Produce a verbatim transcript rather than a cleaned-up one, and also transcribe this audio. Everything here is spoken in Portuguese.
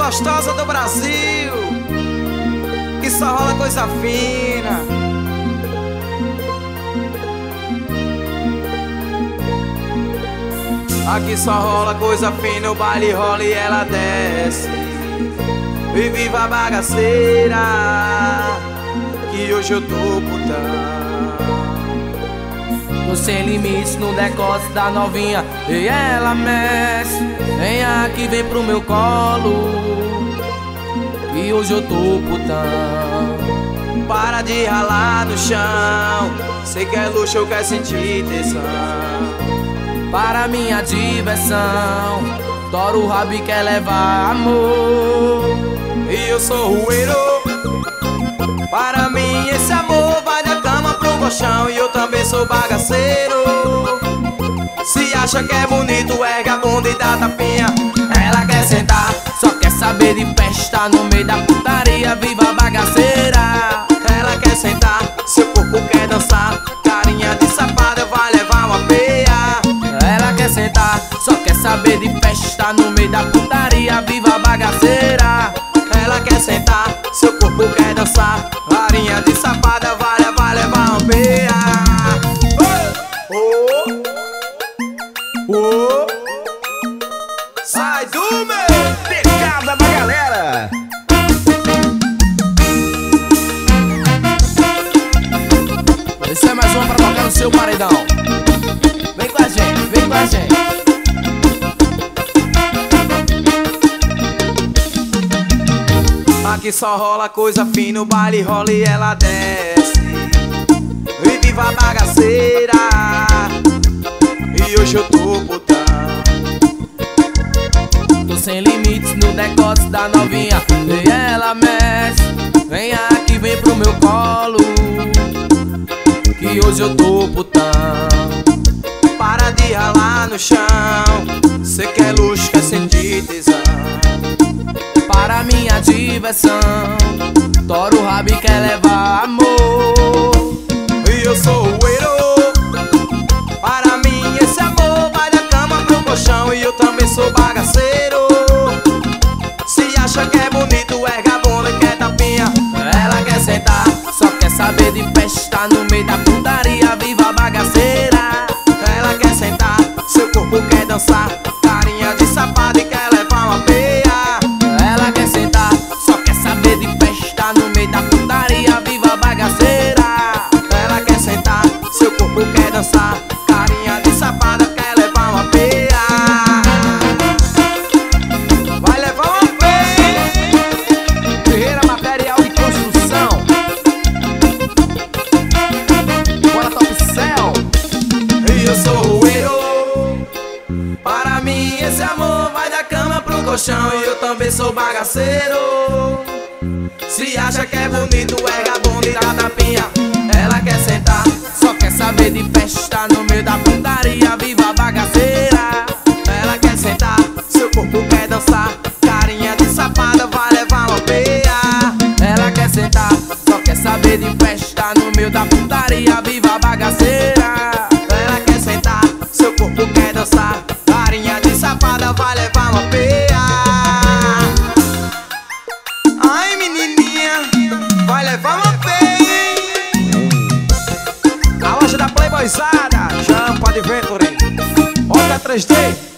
gostosa do Brasil, que só rola coisa fina. Aqui só rola coisa fina, o baile rola e ela desce. E viva a bagaceira, que hoje eu tô putão. Tô sem limites no decote da novinha e ela mexe. Vem aqui, vem pro meu colo, e hoje eu tô putão. Para de ralar no chão, cê quer luxo, eu quero sentir tesão. Para minha diversão, toro o rabo e quer levar amor. E eu sou rueiro, para mim esse amor vai da cama pro colchão. E eu também sou bagaceiro, se acha que é bonito, erga a bunda e dá tapinha. Ela quer sentar, só quer saber de festa no meio da putaria, viva a bagaceira. Ela quer sentar, seu corpo quer dançar, carinha de safada vai levar uma peia. Ela quer sentar, só quer saber de festa no meio da putaria, viva a bagaceira. Ela quer sentar, seu corpo quer dançar, carinha de safada vai levar, vai levar uma peia. Oh, oh, oh. Sai do meu Pegada da galera. Esse é mais um pra tocar no seu paredão. Vem com a gente, vem com a gente. Aqui só rola coisa fina, o baile rola e ela desce. E viva a bagaceira, e hoje eu tô putão. Tô sem limites no decote da novinha e ela mexe. Vem aqui, vem pro meu colo, que hoje eu tô putão. Para de ralar no chão, cê quer luxo, quer sentir tesão. Para minha diversão, toro o rabo e quer levar amor. E eu sou rueiro, para mim esse amor vai da cama pro colchão. E eu também sou bagaceiro, se acha que é bonito, erga a bunda e quer tapinha. Ela quer sentar, só quer saber de festa no meio da putaria, viva a bagaceira. Ela quer sentar, seu corpo quer dançar, carinha de safado e quer levar uma peia. Ela quer sentar, só quer saber de festa no meio da putaria, viva a bagaceira. Ela quer sentar, seu corpo quer dançar, carinha de safada quer levar uma peia. Vai levar uma peia. Ferreira Material de Construção, bora Top Cell. E eu sou rueiro, para mim esse amor vai da cama pro colchão. E eu também sou bagaceiro, se acha que é bonito, erga a bunda e dá tapinha. Ela quer sentar, Só quer saber de festa no meio da putaria, viva a bagaceira. ela quer sentar, seu corpo quer dançar, carinha de safada vai levar uma peia. Ela quer sentar, só quer saber de festa no meio da putaria, viva a bagaceira. Ela quer sentar, seu corpo quer dançar, carinha de safada vai levar uma peia. Ai menininha, vai levar uma peia, hein? A loja da Playboyzada, Jampa Adventure, Olha três D.